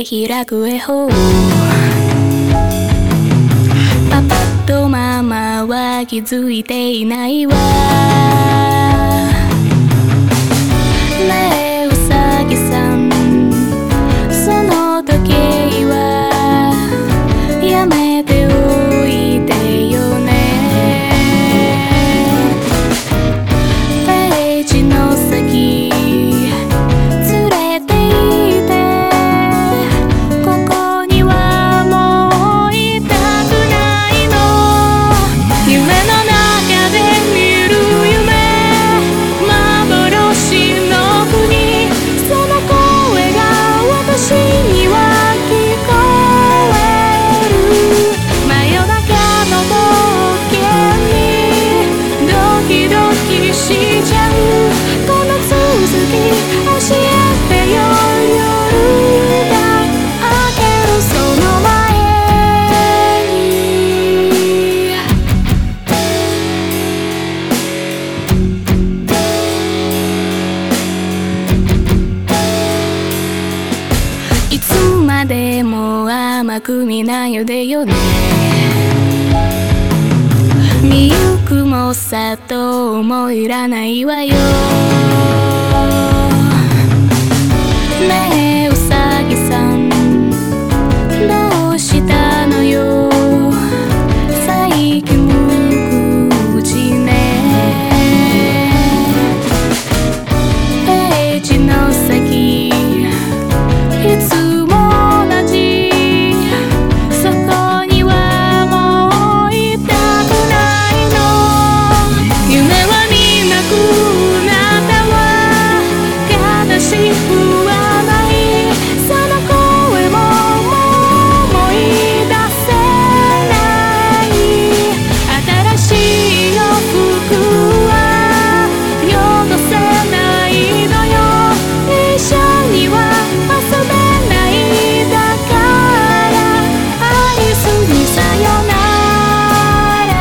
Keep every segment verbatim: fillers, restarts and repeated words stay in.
開く絵本。パパとママは気づいていないわ。ねえうさぎさん、その時計はやめておいてよね。ページの先連れて行って、ここにはもういたくないの。夢の中で見る夢、幻の国、その声が私には聞こえる。真夜中の冒険にドキドキしちゃう。この続き教えてよ。夜が明けるその前に、いつまでも甘く見ないでよね。見ゆくもさともいらないわよ。ねえうさぎさん、どうしたのよ最近無口ね。ページの先いつも同じ、そこにはもういたくないの。夢は見なくなったわ、悲しくはない。その声ももう思い出せない。新しい洋服は汚せないのよ。一緒には遊べない。だからアリスにさよなら。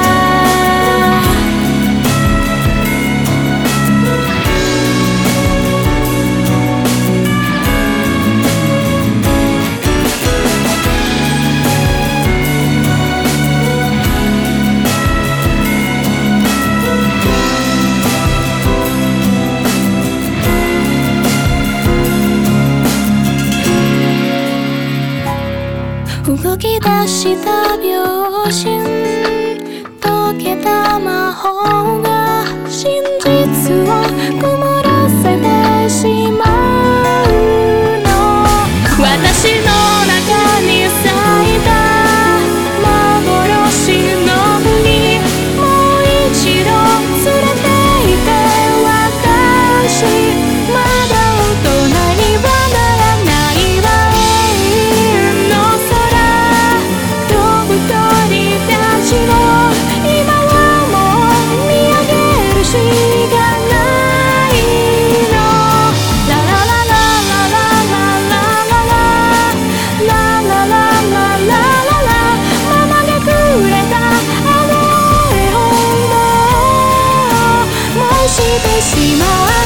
動き出した秒針、溶けた魔法が真実を曇らせてしまうの。私の中に咲いた幻の国、もう一度連れて行って。私まだ大人にはならないわ。永遠の空飛ぶ鳥たちを今はもう見上げるしかないの。ラララララララララララララララ、ママがくれたあの絵本を燃してしまう。